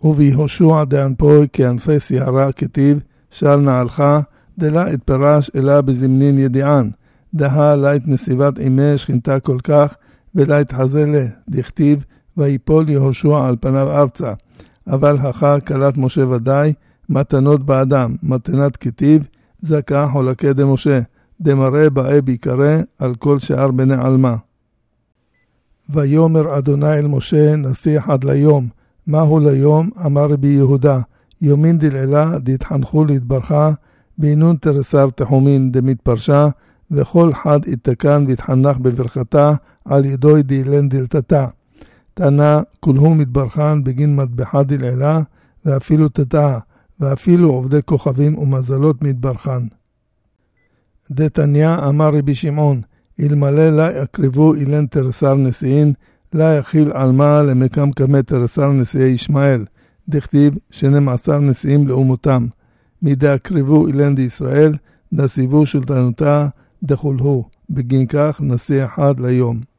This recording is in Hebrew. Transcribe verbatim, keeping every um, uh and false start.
וביהושע דאנפוי כענפי שיערה כתיב, של נעלך, דלה התפרש אלא בזמנין ידיען, דהה לה את נסיבת עימי שכינתה כל כך, ולה התחזה לה, דכתיב, ויפול יהושע על פניו ארצה, אבל הכא קלת משה ודאי, מתנות באדם, מתנת כתיב, זכה חולקי דמשה, דמראה באי ביקרה על כל שאר בני עלמה. ויאמר אדוני אל משה, נסיח עד ליום, מהו ליום? אמר רבי יהודה, יומין דלעילה דתחנכו להתברכה, בינון תרסר תחומין דמתפרשה, וכל חד יתקן והתחנך בברכתה, על ידוי דילן דלתתה. תנה, כולהו מתברכן בגין מטבחה דלעילה, ואפילו תתה, ואפילו עובדי כוכבים ומזלות מתברכן. דתניה אמר רבי שמעון, אלמלא לה יקריבו אילן תרסר נשיאין, לה יחיל עלמה למקם כמה תרסר נשיאי ישמעאל, דכתיב שנים עשר נשיאים לאומותם. מידי יקריבו אילן דישראל, נסיבו שולטנותה דחולהו, בגין כך נשיא אחד ליום.